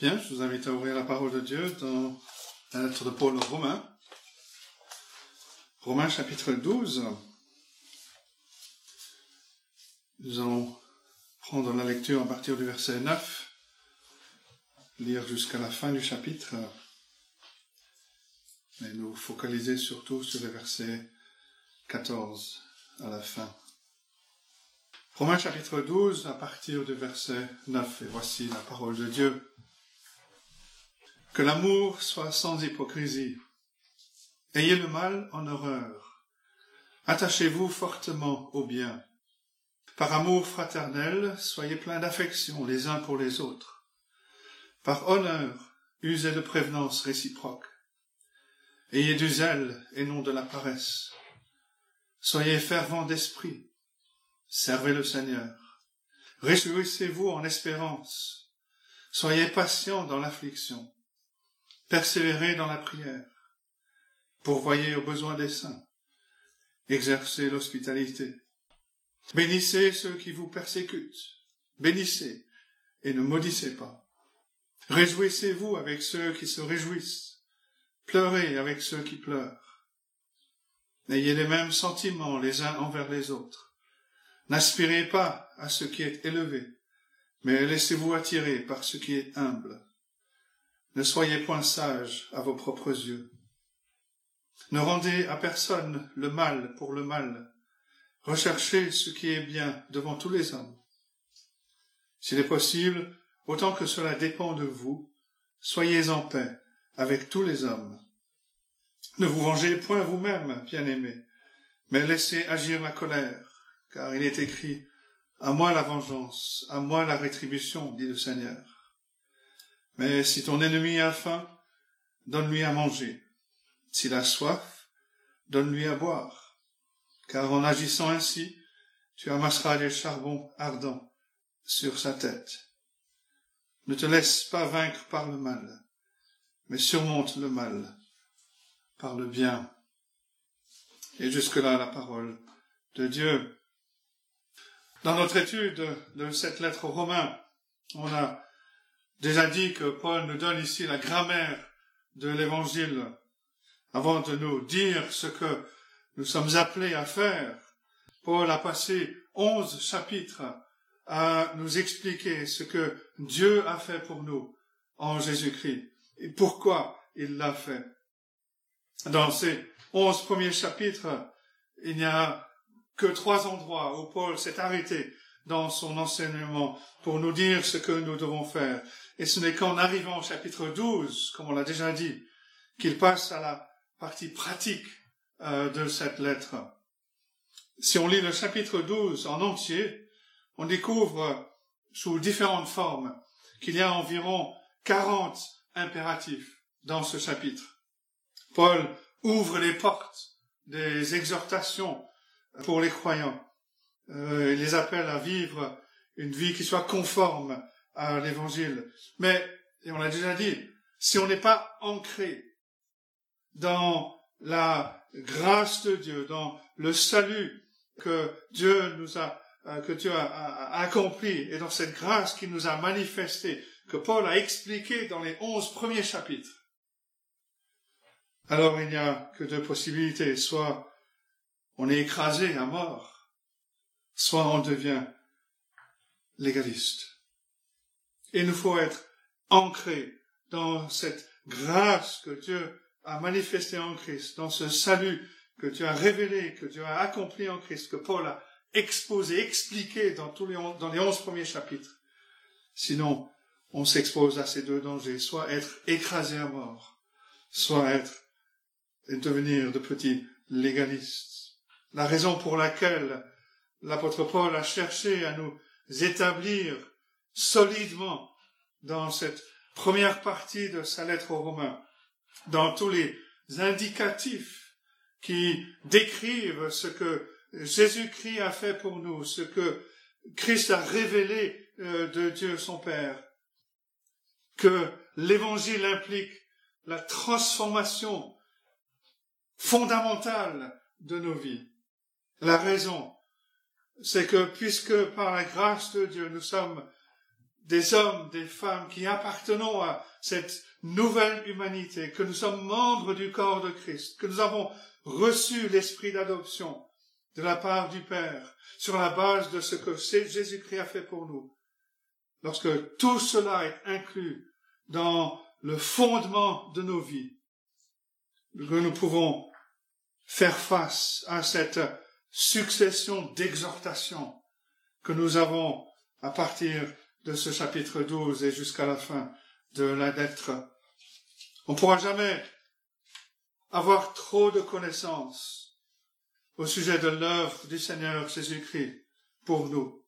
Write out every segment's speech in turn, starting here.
Bien, je vous invite à ouvrir la parole de Dieu dans la lettre de Paul aux Romains. Romains chapitre 12. Nous allons prendre la lecture à partir du verset 9, lire jusqu'à la fin du chapitre, mais nous focaliser surtout sur le verset 14 à la fin. Romains chapitre 12 à partir du verset 9, et voici la parole de Dieu. Que l'amour soit sans hypocrisie. Ayez le mal en horreur. Attachez-vous fortement au bien. Par amour fraternel, soyez pleins d'affection les uns pour les autres. Par honneur, usez de prévenance réciproque. Ayez du zèle et non de la paresse. Soyez fervents d'esprit. Servez le Seigneur. Réjouissez-vous en espérance. Soyez patients dans l'affliction. Persévérez dans la prière. Pourvoyez aux besoins des saints. Exercez l'hospitalité. Bénissez ceux qui vous persécutent. Bénissez et ne maudissez pas. Réjouissez-vous avec ceux qui se réjouissent. Pleurez avec ceux qui pleurent. Ayez les mêmes sentiments les uns envers les autres. N'aspirez pas à ce qui est élevé, mais laissez-vous attirer par ce qui est humble. Ne soyez point sages à vos propres yeux. Ne rendez à personne le mal pour le mal. Recherchez ce qui est bien devant tous les hommes. S'il est possible, autant que cela dépend de vous, soyez en paix avec tous les hommes. Ne vous vengez point vous-même, bien-aimés, mais laissez agir la colère, car il est écrit « À moi la vengeance, à moi la rétribution, dit le Seigneur. » Mais si ton ennemi a faim, donne-lui à manger. S'il a soif, donne-lui à boire. Car en agissant ainsi, tu amasseras des charbons ardents sur sa tête. Ne te laisse pas vaincre par le mal, mais surmonte le mal par le bien. Et jusque-là, la parole de Dieu. Dans notre étude de cette lettre aux Romains, on a déjà dit que Paul nous donne ici la grammaire de l'Évangile. Avant de nous dire ce que nous sommes appelés à faire, Paul a passé 11 chapitres à nous expliquer ce que Dieu a fait pour nous en Jésus-Christ et pourquoi il l'a fait. Dans ces 11 premiers chapitres, il n'y a que 3 endroits où Paul s'est arrêté dans son enseignement pour nous dire ce que nous devons faire. Et ce n'est qu'en arrivant au chapitre 12, comme on l'a déjà dit, qu'il passe à la partie pratique de cette lettre. Si on lit le chapitre 12 en entier, on découvre sous différentes formes qu'il y a environ 40 impératifs dans ce chapitre. Paul ouvre les portes des exhortations pour les croyants. Il les appelle à vivre une vie qui soit conforme à l'Évangile. Mais, et on l'a déjà dit, si on n'est pas ancré dans la grâce de Dieu, dans le salut que Dieu a accompli, et dans cette grâce qu'il nous a manifestée, que Paul a expliqué dans les 11 premiers chapitres, alors il n'y a que 2 possibilités. Soit on est écrasé à mort, soit on devient légaliste. Il nous faut être ancré dans cette grâce que Dieu a manifestée en Christ, dans ce salut que Dieu a révélé, que Dieu a accompli en Christ, que Paul a exposé, expliqué dans les 11 premiers chapitres. Sinon, on s'expose à ces 2 dangers, soit être écrasé à mort, soit devenir de petits légalistes. La raison pour laquelle l'apôtre Paul a cherché à nous établir solidement dans cette première partie de sa lettre aux Romains, dans tous les indicatifs qui décrivent ce que Jésus-Christ a fait pour nous, ce que Christ a révélé de Dieu son Père, que l'Évangile implique la transformation fondamentale de nos vies. La raison, c'est que puisque par la grâce de Dieu, nous sommes des hommes, des femmes qui appartenons à cette nouvelle humanité, que nous sommes membres du corps de Christ, que nous avons reçu l'esprit d'adoption de la part du Père, sur la base de ce que Jésus-Christ a fait pour nous. Lorsque tout cela est inclus dans le fondement de nos vies, que nous pouvons faire face à cette succession d'exhortations que nous avons à partir de ce chapitre 12 et jusqu'à la fin de la lettre. On ne pourra jamais avoir trop de connaissances au sujet de l'œuvre du Seigneur Jésus-Christ pour nous.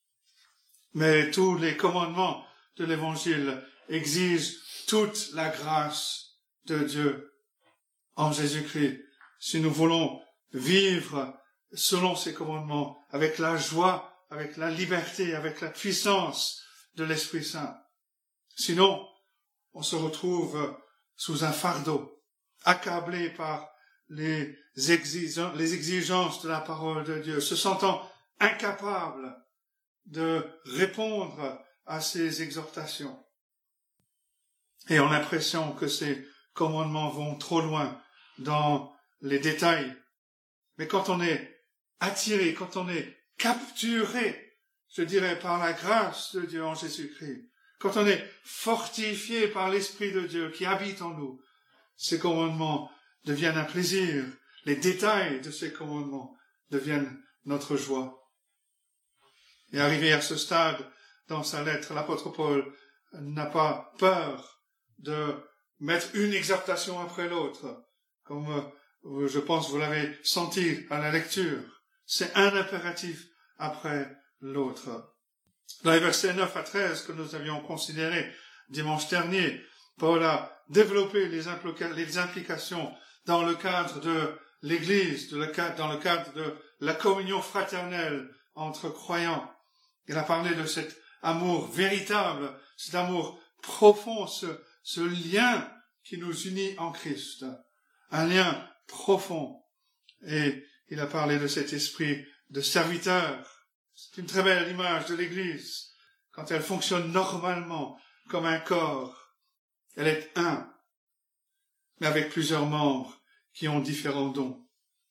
Mais tous les commandements de l'Évangile exigent toute la grâce de Dieu en Jésus-Christ. Si nous voulons vivre selon ces commandements, avec la joie, avec la liberté, avec la puissance de l'Esprit Saint. Sinon, on se retrouve sous un fardeau, accablé par les exigences de la parole de Dieu, se sentant incapable de répondre à ces exhortations. Et on a l'impression que ces commandements vont trop loin dans les détails. Mais quand on est attiré, quand on est capturé, je dirais, par la grâce de Dieu en Jésus-Christ, quand on est fortifié par l'Esprit de Dieu qui habite en nous, ces commandements deviennent un plaisir. Les détails de ces commandements deviennent notre joie. Et arrivé à ce stade, dans sa lettre, l'apôtre Paul n'a pas peur de mettre une exhortation après l'autre, comme je pense vous l'avez senti à la lecture. C'est un impératif après l'autre. Dans les versets 9 à 13 que nous avions considérés dimanche dernier, Paul a développé les implications dans le cadre de l'Église, dans le cadre de la communion fraternelle entre croyants. Il a parlé de cet amour véritable, cet amour profond, ce lien qui nous unit en Christ, un lien profond. Et il a parlé de cet esprit de serviteur. C'est une très belle image de l'Église, quand elle fonctionne normalement comme un corps. Elle est un, mais avec plusieurs membres qui ont différents dons.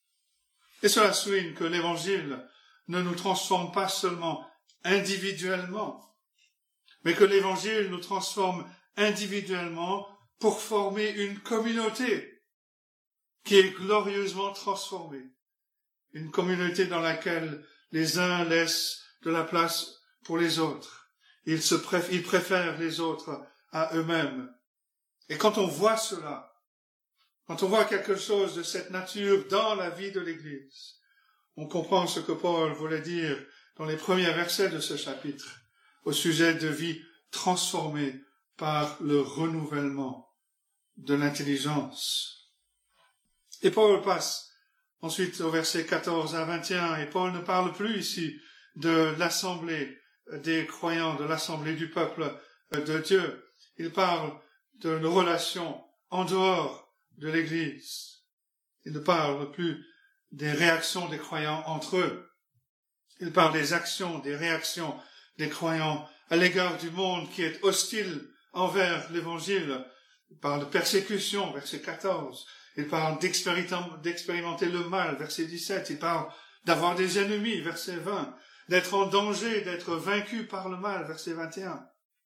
Et cela souligne que l'Évangile ne nous transforme pas seulement individuellement, mais que l'Évangile nous transforme individuellement pour former une communauté qui est glorieusement transformée. Une communauté dans laquelle les uns laissent de la place pour les autres. Ils préfèrent les autres à eux-mêmes. Et quand on voit cela, quand on voit quelque chose de cette nature dans la vie de l'Église, on comprend ce que Paul voulait dire dans les premiers versets de ce chapitre, au sujet de vie transformée par le renouvellement de l'intelligence. Et Paul passe ensuite au verset 14 à 21, et Paul ne parle plus ici de l'assemblée des croyants, de l'assemblée du peuple de Dieu. Il parle de nos relations en dehors de l'Église. Il ne parle plus des réactions des croyants entre eux. Il parle des actions, des réactions des croyants à l'égard du monde qui est hostile envers l'Évangile. Il parle de persécution, verset 14. Il parle d'expérimenter le mal, verset 17. Il parle d'avoir des ennemis, verset 20. D'être en danger, d'être vaincu par le mal, verset 21.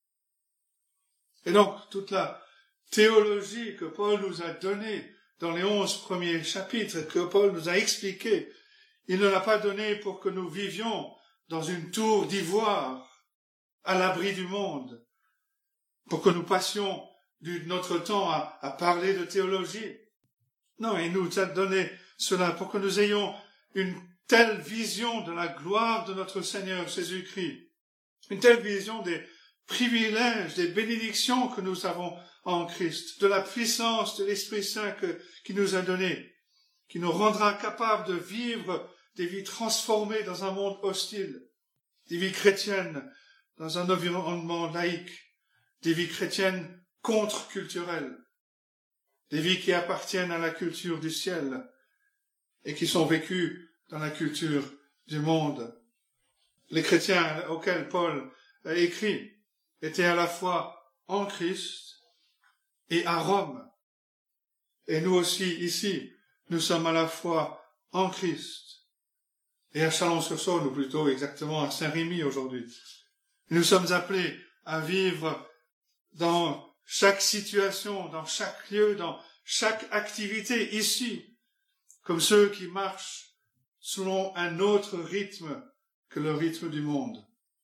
Et donc, toute la théologie que Paul nous a donnée dans les 11 premiers chapitres, que Paul nous a expliqué, il ne l'a pas donnée pour que nous vivions dans une tour d'ivoire, à l'abri du monde, pour que nous passions notre temps à parler de théologie. Non, il nous a donné cela pour que nous ayons une telle vision de la gloire de notre Seigneur Jésus-Christ, une telle vision des privilèges, des bénédictions que nous avons en Christ, de la puissance de l'Esprit Saint qui nous a donné, qui nous rendra capables de vivre des vies transformées dans un monde hostile, des vies chrétiennes dans un environnement laïque, des vies chrétiennes contre-culturelles, des vies qui appartiennent à la culture du ciel et qui sont vécues dans la culture du monde. Les chrétiens auxquels Paul a écrit étaient à la fois en Christ et à Rome. Et nous aussi, ici, nous sommes à la fois en Christ et à Chalon-sur-Saône, ou plutôt exactement à Saint-Rémy aujourd'hui. Nous sommes appelés à vivre dans chaque situation, dans chaque lieu, dans chaque activité ici, comme ceux qui marchent selon un autre rythme que le rythme du monde.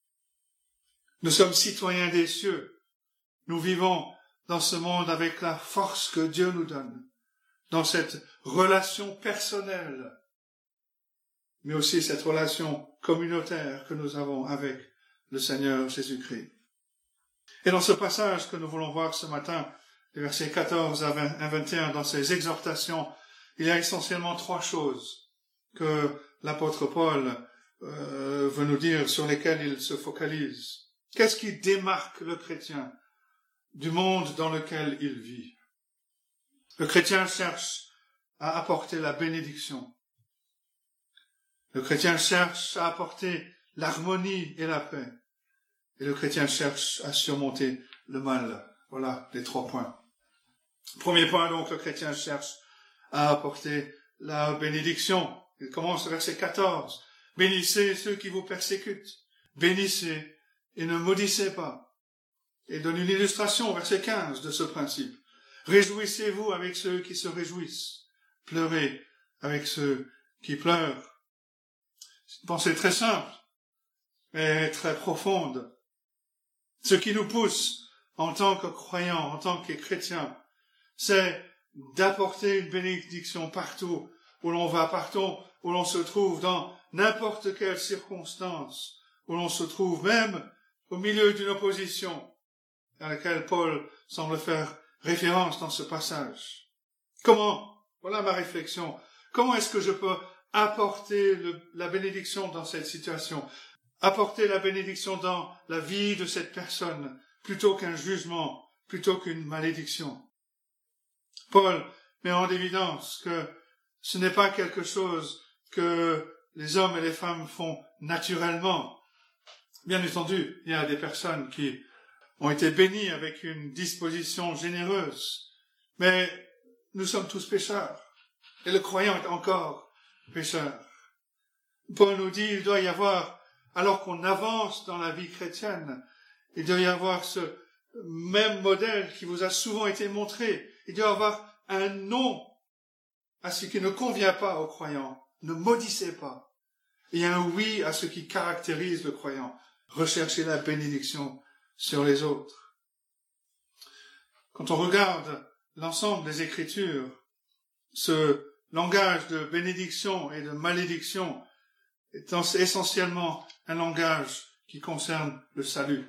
Nous sommes citoyens des cieux. Nous vivons dans ce monde avec la force que Dieu nous donne, dans cette relation personnelle, mais aussi cette relation communautaire que nous avons avec le Seigneur Jésus-Christ. Et dans ce passage que nous voulons voir ce matin, les versets 14 à 21, dans ces exhortations, il y a essentiellement trois choses que l'apôtre Paul veut nous dire, sur lesquelles il se focalise. Qu'est-ce qui démarque le chrétien du monde dans lequel il vit? Le chrétien cherche à apporter la bénédiction. Le chrétien cherche à apporter l'harmonie et la paix. Et le chrétien cherche à surmonter le mal. Voilà les trois points. Premier point, donc, le chrétien cherche à apporter la bénédiction. Il commence au verset 14. Bénissez ceux qui vous persécutent. Bénissez et ne maudissez pas. Et donne une illustration au verset 15 de ce principe. Réjouissez-vous avec ceux qui se réjouissent. Pleurez avec ceux qui pleurent. C'est une pensée très simple, mais très profonde. Ce qui nous pousse en tant que croyants, en tant que chrétiens, c'est d'apporter une bénédiction partout où l'on va, partout où l'on se trouve, dans n'importe quelle circonstance, où l'on se trouve, même au milieu d'une opposition à laquelle Paul semble faire référence dans ce passage. Comment, voilà ma réflexion, comment est-ce que je peux apporter la bénédiction dans cette situation, apporter la bénédiction dans la vie de cette personne, plutôt qu'un jugement, plutôt qu'une malédiction? Paul met en évidence que ce n'est pas quelque chose que les hommes et les femmes font naturellement. Bien entendu, il y a des personnes qui ont été bénies avec une disposition généreuse, mais nous sommes tous pécheurs, et le croyant est encore pécheur. Paul nous dit, il doit y avoir, alors qu'on avance dans la vie chrétienne, il doit y avoir ce même modèle qui vous a souvent été montré. Il doit y avoir un non à ce qui ne convient pas aux croyants. Ne maudissez pas. Et un oui à ce qui caractérise le croyant. Recherchez la bénédiction sur les autres. Quand on regarde l'ensemble des Écritures, ce langage de bénédiction et de malédiction est essentiellement un langage qui concerne le salut.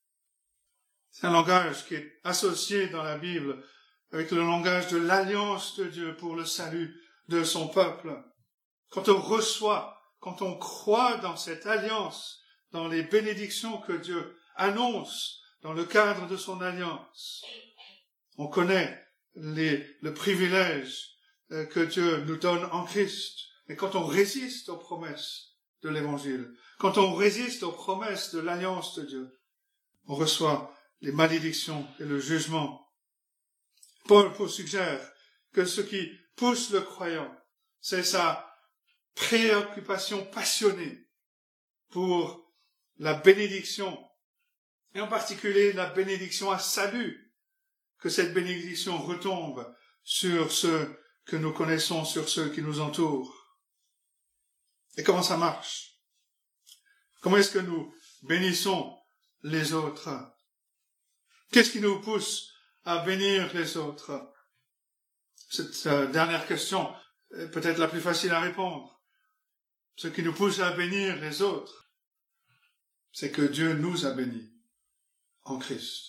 C'est un langage qui est associé dans la Bible avec le langage de l'alliance de Dieu pour le salut de son peuple. Quand on reçoit, quand on croit dans cette alliance, dans les bénédictions que Dieu annonce dans le cadre de son alliance, on connaît le privilège que Dieu nous donne en Christ. Mais quand on résiste aux promesses de l'Évangile, quand on résiste aux promesses de l'alliance de Dieu, on reçoit les malédictions et le jugement. Paul suggère que ce qui pousse le croyant, c'est sa préoccupation passionnée pour la bénédiction, et en particulier la bénédiction à salut, que cette bénédiction retombe sur ceux que nous connaissons, sur ceux qui nous entourent. Et comment ça marche? Comment est-ce que nous bénissons les autres? Qu'est-ce qui nous pousse à bénir les autres? Cette dernière question est peut-être la plus facile à répondre. Ce qui nous pousse à bénir les autres, c'est que Dieu nous a bénis en Christ.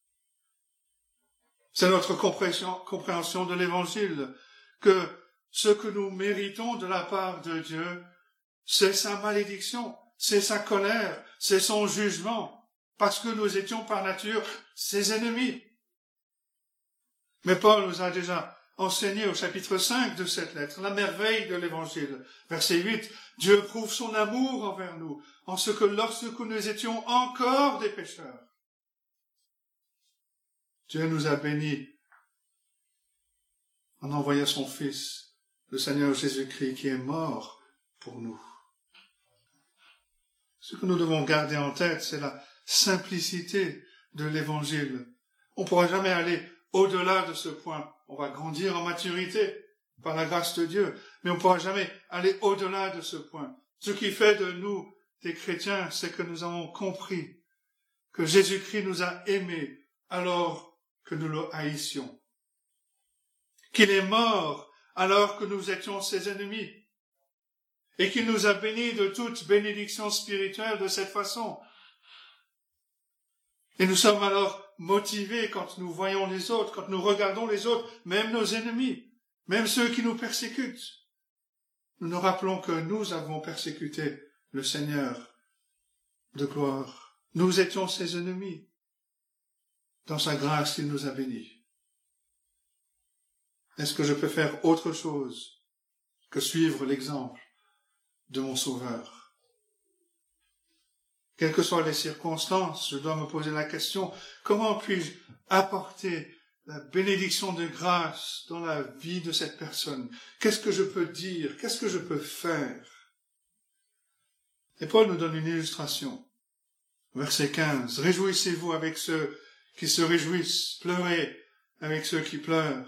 C'est notre compréhension de l'Évangile, que ce que nous méritons de la part de Dieu, c'est sa malédiction, c'est sa colère, c'est son jugement, parce que nous étions par nature ses ennemis. Mais Paul nous a déjà enseigné au chapitre 5 de cette lettre, la merveille de l'Évangile. Verset 8, Dieu prouve son amour envers nous, en ce que lorsque nous étions encore des pécheurs, Dieu nous a bénis en envoyant son Fils, le Seigneur Jésus-Christ, qui est mort pour nous. Ce que nous devons garder en tête, c'est la simplicité de l'Évangile. On ne pourra jamais aller au-delà de ce point. On va grandir en maturité par la grâce de Dieu, mais on ne pourra jamais aller au-delà de ce point. Ce qui fait de nous des chrétiens, c'est que nous avons compris que Jésus-Christ nous a aimés alors que nous le haïssions, qu'il est mort alors que nous étions ses ennemis, et qu'il nous a bénis de toute bénédiction spirituelle de cette façon. Et nous sommes alors motivés quand nous voyons les autres, quand nous regardons les autres, même nos ennemis, même ceux qui nous persécutent. Nous nous rappelons que nous avons persécuté le Seigneur de gloire. Nous étions ses ennemis. Dans sa grâce, il nous a bénis. Est-ce que je peux faire autre chose que suivre l'exemple de mon Sauveur? Quelles que soient les circonstances, je dois me poser la question, comment puis-je apporter la bénédiction de grâce dans la vie de cette personne? Qu'est-ce que je peux dire? Qu'est-ce que je peux faire? Et Paul nous donne une illustration. Verset 15. Réjouissez-vous avec ceux qui se réjouissent, pleurez avec ceux qui pleurent.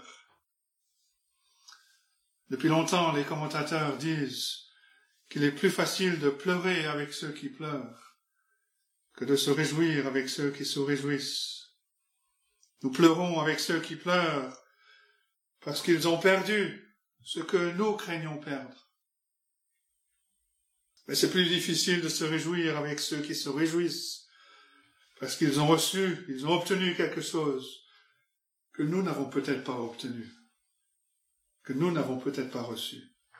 Depuis longtemps, les commentateurs disent qu'il est plus facile de pleurer avec ceux qui pleurent que de se réjouir avec ceux qui se réjouissent. Nous pleurons avec ceux qui pleurent parce qu'ils ont perdu ce que nous craignons perdre. Mais c'est plus difficile de se réjouir avec ceux qui se réjouissent parce qu'ils ont reçu, ils ont obtenu quelque chose que nous n'avons peut-être pas obtenu, que nous n'avons peut-être pas reçu.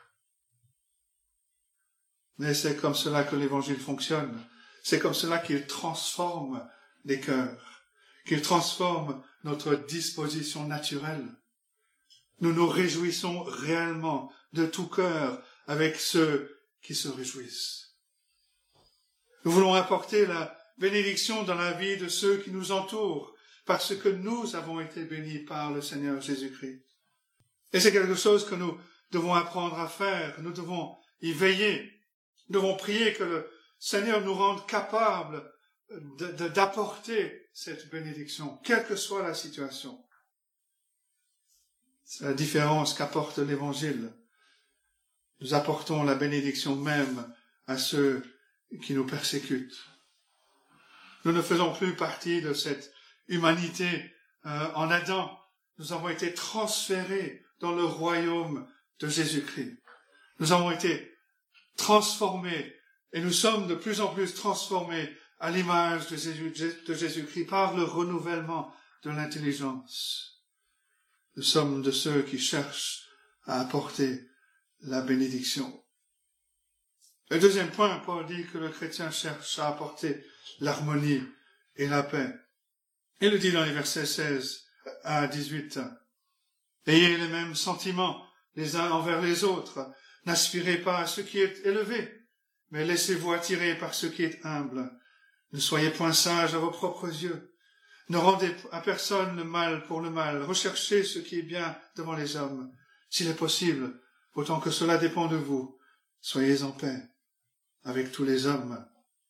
Mais c'est comme cela que l'Évangile fonctionne. C'est comme cela qu'il transforme les cœurs, qu'il transforme notre disposition naturelle. Nous nous réjouissons réellement de tout cœur avec ceux qui se réjouissent. Nous voulons apporter la bénédiction dans la vie de ceux qui nous entourent, parce que nous avons été bénis par le Seigneur Jésus-Christ. Et c'est quelque chose que nous devons apprendre à faire, nous devons y veiller. Nous devons prier que le Seigneur nous rende capables d'apporter cette bénédiction, quelle que soit la situation. C'est la différence qu'apporte l'Évangile. Nous apportons la bénédiction même à ceux qui nous persécutent. Nous ne faisons plus partie de cette humanité en Adam. Nous avons été transférés dans le royaume de Jésus-Christ. Nous avons été transformés et nous sommes de plus en plus transformés à l'image de Jésus-Christ par le renouvellement de l'intelligence. Nous sommes de ceux qui cherchent à apporter la bénédiction. Le deuxième point, Paul dit que le chrétien cherche à apporter l'harmonie et la paix. Il le dit dans les versets 16 à 18. Ayez les mêmes sentiments les uns envers les autres. N'aspirez pas à ce qui est élevé, mais laissez-vous attirer par ce qui est humble. Ne soyez point sages à vos propres yeux. Ne rendez à personne le mal pour le mal. Recherchez ce qui est bien devant les hommes. S'il est possible, autant que cela dépend de vous, soyez en paix avec tous les hommes.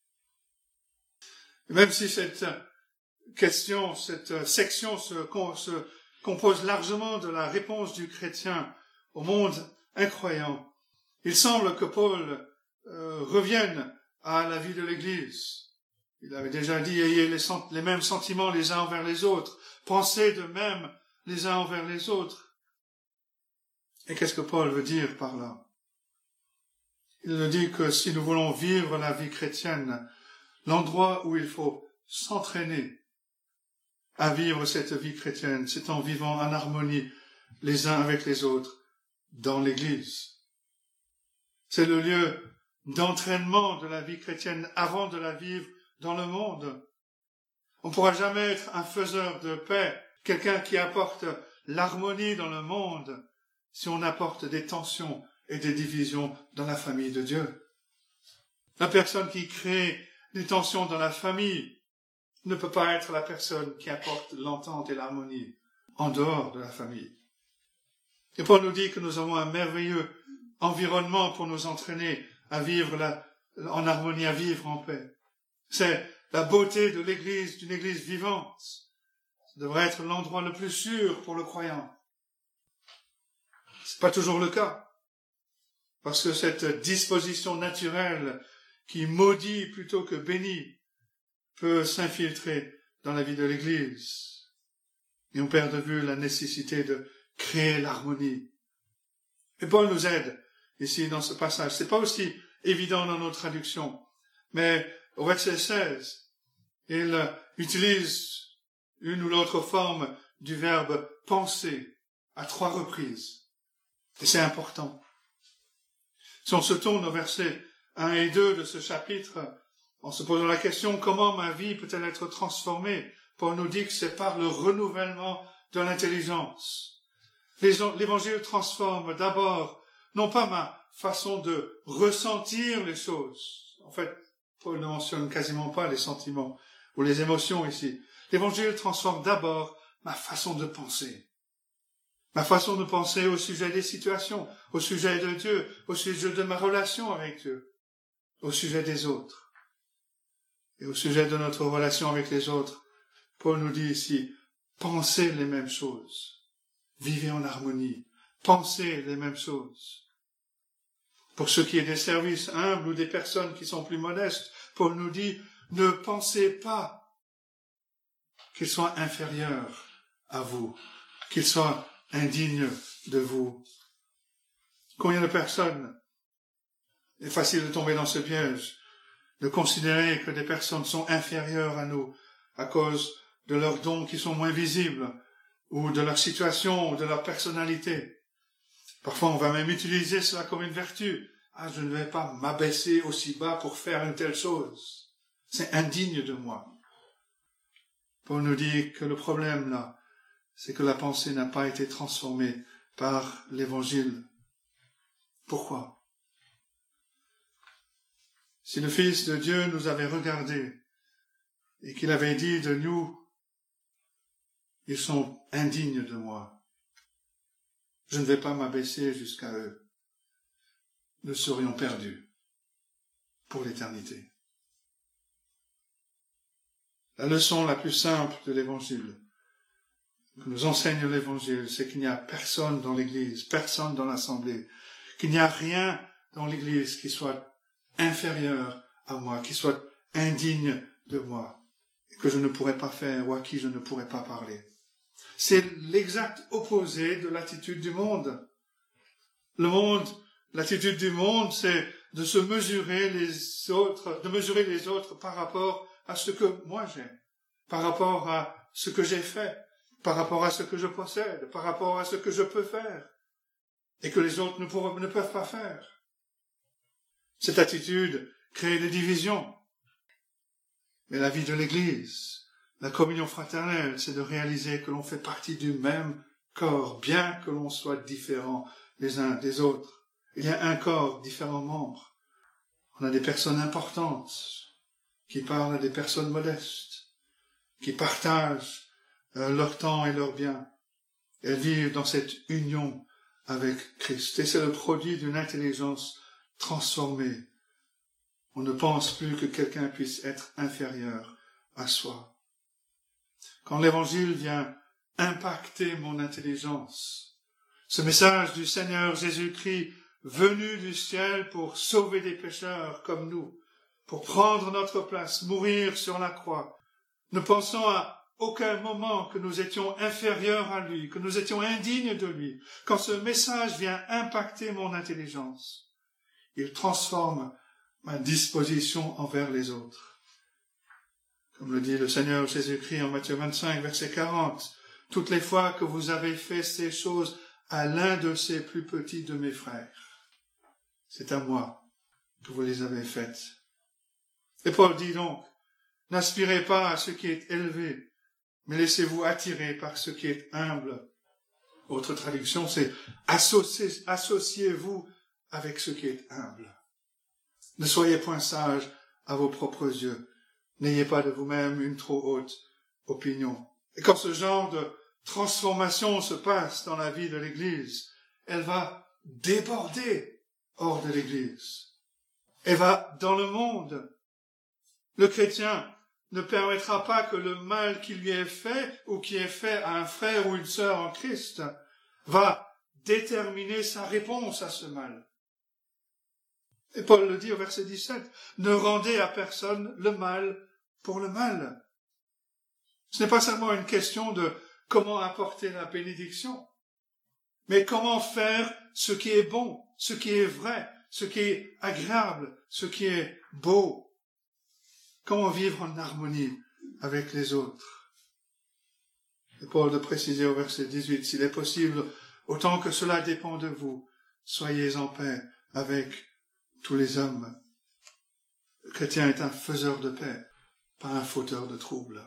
Et même si cette question, cette section se compose largement de la réponse du chrétien au monde incroyant, il semble que Paul revienne à la vie de l'Église. Il avait déjà dit, ayez les mêmes sentiments les uns envers les autres, pensez de même les uns envers les autres. Et qu'est-ce que Paul veut dire par là? Il nous dit que si nous voulons vivre la vie chrétienne, l'endroit où il faut s'entraîner à vivre cette vie chrétienne, c'est en vivant en harmonie les uns avec les autres dans l'Église. C'est le lieu d'entraînement de la vie chrétienne avant de la vivre dans le monde. On ne pourra jamais être un faiseur de paix, quelqu'un qui apporte l'harmonie dans le monde, si on apporte des tensions et des divisions dans la famille de Dieu. La personne qui crée des tensions dans la famille ne peut pas être la personne qui apporte l'entente et l'harmonie en dehors de la famille. Et Paul nous dit que nous avons un merveilleux environnement pour nous entraîner à vivre en harmonie, à vivre en paix. C'est la beauté de l'Église, d'une Église vivante. Ça devrait être l'endroit le plus sûr pour le croyant. C'est pas toujours le cas. Parce que cette disposition naturelle qui maudit plutôt que bénit peut s'infiltrer dans la vie de l'Église. Et on perd de vue la nécessité de créer l'harmonie. Et Paul nous aide ici dans ce passage. C'est pas aussi évident dans nos traductions, mais au verset 16, il utilise une ou l'autre forme du verbe penser à 3 reprises. Et c'est important. Si on se tourne au verset 1 et 2 de ce chapitre, en se posant la question, comment ma vie peut-elle être transformée? Paul nous dit que c'est par le renouvellement de l'intelligence. L'Évangile transforme d'abord, non pas ma façon de ressentir les choses. En fait, Paul ne mentionne quasiment pas les sentiments ou les émotions ici. L'Évangile transforme d'abord ma façon de penser. Ma façon de penser au sujet des situations, au sujet de Dieu, au sujet de ma relation avec Dieu, au sujet des autres. Et au sujet de notre relation avec les autres, Paul nous dit ici, pensez les mêmes choses. Vivez en harmonie. Pensez les mêmes choses. Pour ce qui est des services humbles ou des personnes qui sont plus modestes, Paul nous dit, ne pensez pas qu'ils soient inférieurs à vous, qu'ils soient indignes de vous. Combien de personnes, il est facile de tomber dans ce piège, de considérer que des personnes sont inférieures à nous à cause de leurs dons qui sont moins visibles, ou de leur situation, ou de leur personnalité. Parfois, on va même utiliser cela comme une vertu. Ah, je ne vais pas m'abaisser aussi bas pour faire une telle chose. C'est indigne de moi. Paul nous dit que le problème, là, c'est que la pensée n'a pas été transformée par l'Évangile. Pourquoi? Si le Fils de Dieu nous avait regardés et qu'il avait dit de nous, ils sont indignes de moi, je ne vais pas m'abaisser jusqu'à eux, nous serions perdus pour l'éternité. La leçon la plus simple de l'Évangile, que nous enseigne l'Évangile, c'est qu'il n'y a personne dans l'Église, personne dans l'Assemblée, qu'il n'y a rien dans l'Église qui soit inférieur à moi, qui soit indigne de moi, et que je ne pourrais pas faire ou à qui je ne pourrais pas parler. C'est l'exact opposé de l'attitude du monde. L'attitude du monde, c'est de se mesurer les autres par rapport à ce que moi j'ai, par rapport à ce que j'ai fait, par rapport à ce que je possède, par rapport à ce que je peux faire, et que les autres ne peuvent pas faire. Cette attitude crée des divisions. Mais la vie de l'Église, la communion fraternelle, c'est de réaliser que l'on fait partie du même corps, bien que l'on soit différents les uns des autres. Il y a un corps, différents membres. On a des personnes importantes qui parlent à des personnes modestes, qui partagent leur temps et leurs biens. Elles vivent dans cette union avec Christ. Et c'est le produit d'une intelligence transformée. On ne pense plus que quelqu'un puisse être inférieur à soi. Quand l'Évangile vient impacter mon intelligence, ce message du Seigneur Jésus-Christ venu du ciel pour sauver des pécheurs comme nous, pour prendre notre place, mourir sur la croix, ne pensons à aucun moment que nous étions inférieurs à lui, que nous étions indignes de lui. Quand ce message vient impacter mon intelligence, il transforme ma disposition envers les autres. Comme le dit le Seigneur Jésus-Christ en Matthieu 25, verset 40, « Toutes les fois que vous avez fait ces choses à l'un de ces plus petits de mes frères, c'est à moi que vous les avez faites. » Et Paul dit donc, « N'aspirez pas à ce qui est élevé, mais laissez-vous attirer par ce qui est humble. » Autre traduction, c'est « Associez-vous avec ce qui est humble. » Ne soyez point sages à vos propres yeux. N'ayez pas de vous-même une trop haute opinion. Et quand ce genre de transformation se passe dans la vie de l'Église, elle va déborder hors de l'Église. Elle va dans le monde. Le chrétien ne permettra pas que le mal qui lui est fait ou qui est fait à un frère ou une sœur en Christ va déterminer sa réponse à ce mal. Et Paul le dit au verset 17, « Ne rendez à personne le mal pour le mal. » Ce n'est pas seulement une question de comment apporter la bénédiction, mais comment faire ce qui est bon, ce qui est vrai, ce qui est agréable, ce qui est beau. Comment vivre en harmonie avec les autres. Et Paul de préciser au verset 18, « S'il est possible, autant que cela dépend de vous, soyez en paix avec tous les hommes. » Le chrétien est un faiseur de paix, pas un fauteur de troubles.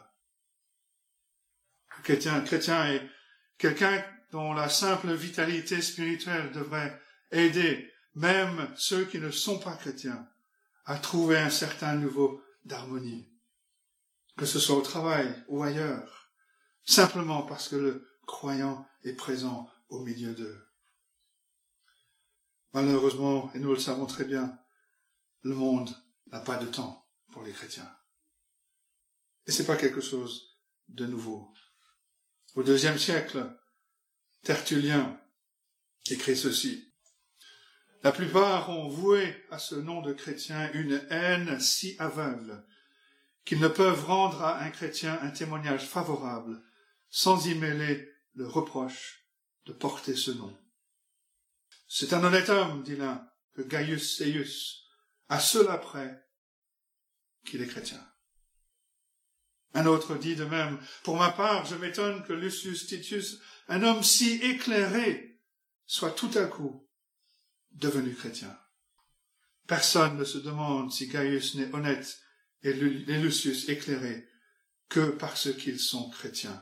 Le chrétien est quelqu'un dont la simple vitalité spirituelle devrait aider même ceux qui ne sont pas chrétiens à trouver un certain niveau d'harmonie, que ce soit au travail ou ailleurs, simplement parce que le croyant est présent au milieu d'eux. Malheureusement, et nous le savons très bien, le monde n'a pas de temps pour les chrétiens. Et c'est pas quelque chose de nouveau. Au IIe siècle, Tertullien écrit ceci. La plupart ont voué à ce nom de chrétien une haine si aveugle qu'ils ne peuvent rendre à un chrétien un témoignage favorable sans y mêler le reproche de porter ce nom. C'est un honnête homme, dit l'un, que Gaius Seius, à cela près qu'il est chrétien. Un autre dit de même, pour ma part, je m'étonne que Lucius Titius, un homme si éclairé, soit tout à coup devenu chrétien. Personne ne se demande si Gaius n'est honnête et Lucius éclairé que parce qu'ils sont chrétiens.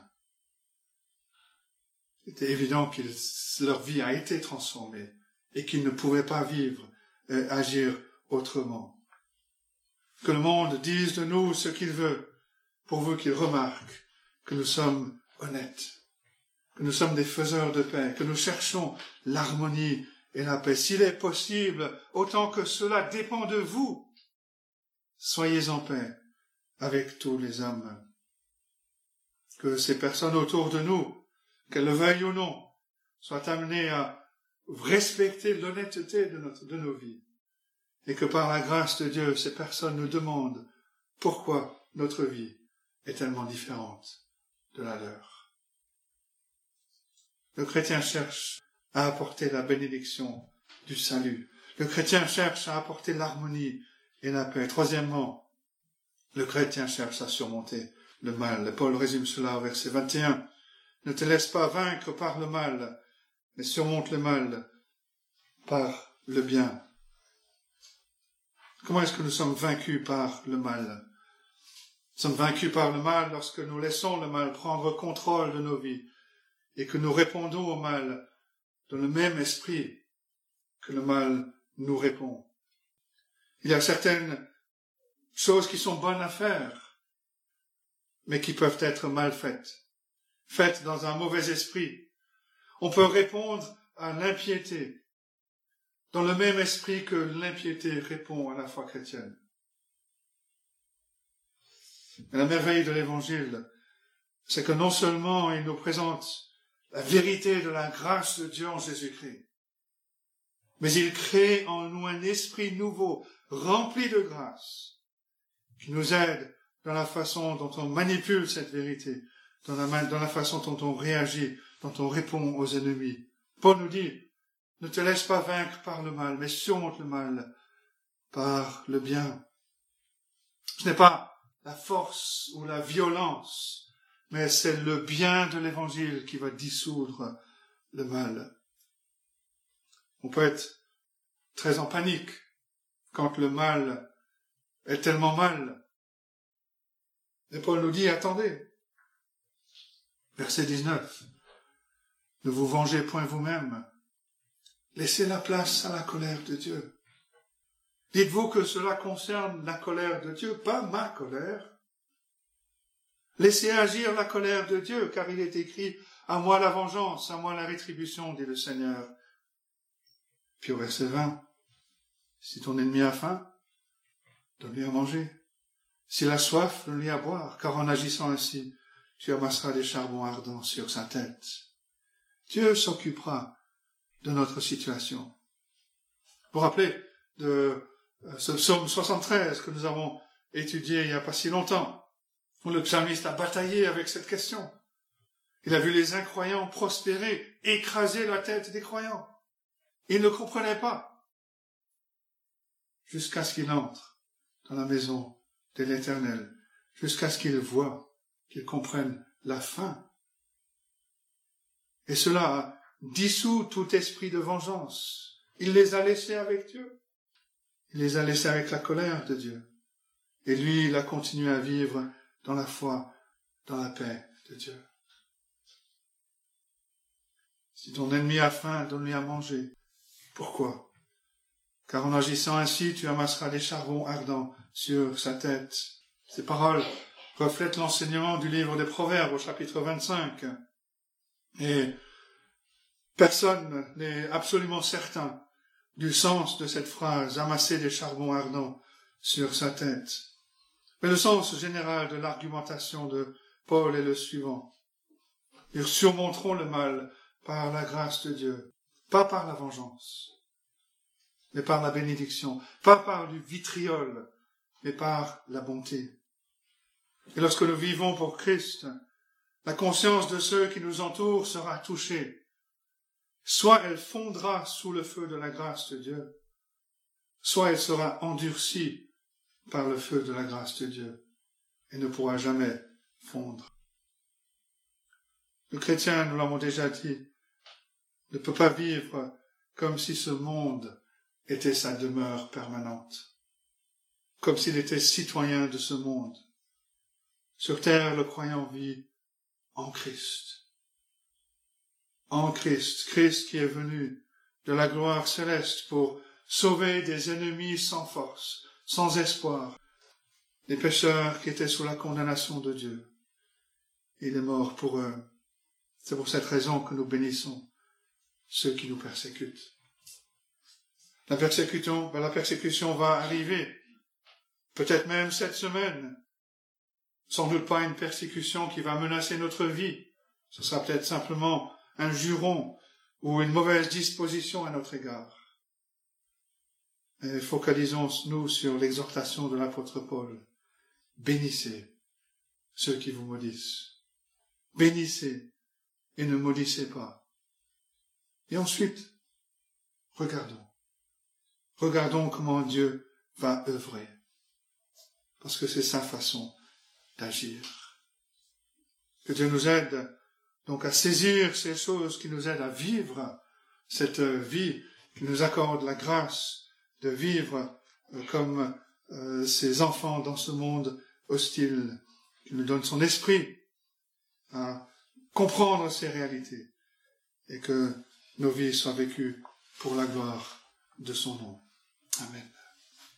C'était évident que leur vie a été transformée et qu'ils ne pouvaient pas vivre et agir autrement. Que le monde dise de nous ce qu'il veut, pourvu qu'il remarque que nous sommes honnêtes, que nous sommes des faiseurs de paix, que nous cherchons l'harmonie et la paix. S'il est possible, autant que cela dépend de vous, soyez en paix avec tous les hommes. Que ces personnes autour de nous, qu'elles le veuillent ou non, soient amenées à respecter l'honnêteté de nos vies, et que par la grâce de Dieu, ces personnes nous demandent pourquoi notre vie est tellement différente de la leur. Le chrétien cherche à apporter la bénédiction du salut. Le chrétien cherche à apporter l'harmonie et la paix. Troisièmement, le chrétien cherche à surmonter le mal. Paul résume cela au verset 21. Ne te laisse pas vaincre par le mal, mais surmonte le mal par le bien. Comment est-ce que nous sommes vaincus par le mal? Nous sommes vaincus par le mal lorsque nous laissons le mal prendre contrôle de nos vies et que nous répondons au mal dans le même esprit que le mal nous répond. Il y a certaines choses qui sont bonnes à faire, mais qui peuvent être mal faites dans un mauvais esprit. On peut répondre à l'impiété dans le même esprit que l'impiété répond à la foi chrétienne. Mais la merveille de l'Évangile, c'est que non seulement il nous présente la vérité de la grâce de Dieu en Jésus-Christ, mais il crée en nous un esprit nouveau, rempli de grâce, qui nous aide dans la façon dont on manipule cette vérité, dans la façon dont on réagit, dont on répond aux ennemis. Paul nous dit, ne te laisse pas vaincre par le mal, mais surmonte le mal par le bien. Ce n'est pas la force ou la violence, mais c'est le bien de l'Évangile qui va dissoudre le mal. On peut être très en panique quand le mal est tellement mal. Et Paul nous dit, attendez. Verset 19. Ne vous vengez point vous-même. Laissez la place à la colère de Dieu. Dites-vous que cela concerne la colère de Dieu, pas ma colère. Laissez agir la colère de Dieu, car il est écrit « À moi la vengeance, à moi la rétribution, dit le Seigneur. » Puis au verset 20, « Si ton ennemi a faim, donne-lui à manger. S'il a soif, donne-lui à boire, car en agissant ainsi, tu amasseras des charbons ardents sur sa tête. » Dieu s'occupera de notre situation. Vous vous rappelez de ce psaume 73 que nous avons étudié il n'y a pas si longtemps, où le psalmiste a bataillé avec cette question. Il a vu les incroyants prospérer, écraser la tête des croyants. Il ne comprenait pas, jusqu'à ce qu'il entre dans la maison de l'Éternel, jusqu'à ce qu'il voie, qu'il comprenne la fin. Et cela a dissous tout esprit de vengeance. Il les a laissés avec Dieu. Il les a laissés avec la colère de Dieu. Et lui, il a continué à vivre dans la foi, dans la paix de Dieu. Si ton ennemi a faim, donne-lui à manger. Pourquoi? Car en agissant ainsi, tu amasseras des charbons ardents sur sa tête. Ces paroles reflètent l'enseignement du livre des Proverbes au chapitre 25. Et personne n'est absolument certain du sens de cette phrase, amasser des charbons ardents sur sa tête. Mais le sens général de l'argumentation de Paul est le suivant. Ils surmonteront le mal par la grâce de Dieu, pas par la vengeance, mais par la bénédiction, pas par du vitriol, mais par la bonté. Et lorsque nous vivons pour Christ, la conscience de ceux qui nous entourent sera touchée. Soit elle fondra sous le feu de la grâce de Dieu, soit elle sera endurcie par le feu de la grâce de Dieu et ne pourra jamais fondre. Le chrétien, nous l'avons déjà dit, ne peut pas vivre comme si ce monde était sa demeure permanente, comme s'il était citoyen de ce monde. Sur terre, le croyant vit en Christ. En Christ, Christ qui est venu de la gloire céleste pour sauver des ennemis sans force, sans espoir, des pécheurs qui étaient sous la condamnation de Dieu. Il est mort pour eux. C'est pour cette raison que nous bénissons ceux qui nous persécutent. La persécution va arriver, peut-être même cette semaine. Sans doute pas une persécution qui va menacer notre vie. Ce sera peut-être simplement un juron ou une mauvaise disposition à notre égard. Mais focalisons-nous sur l'exhortation de l'apôtre Paul. Bénissez ceux qui vous maudissent. Bénissez et ne maudissez pas. Et ensuite, regardons comment Dieu va œuvrer. Parce que c'est sa façon d'agir. Que Dieu nous aide donc à saisir ces choses qui nous aident à vivre cette vie, qui nous accorde la grâce de vivre comme ces enfants dans ce monde hostile, qui nous donne son esprit à comprendre ces réalités et que nos vies soient vécues pour la gloire de son nom. Amen.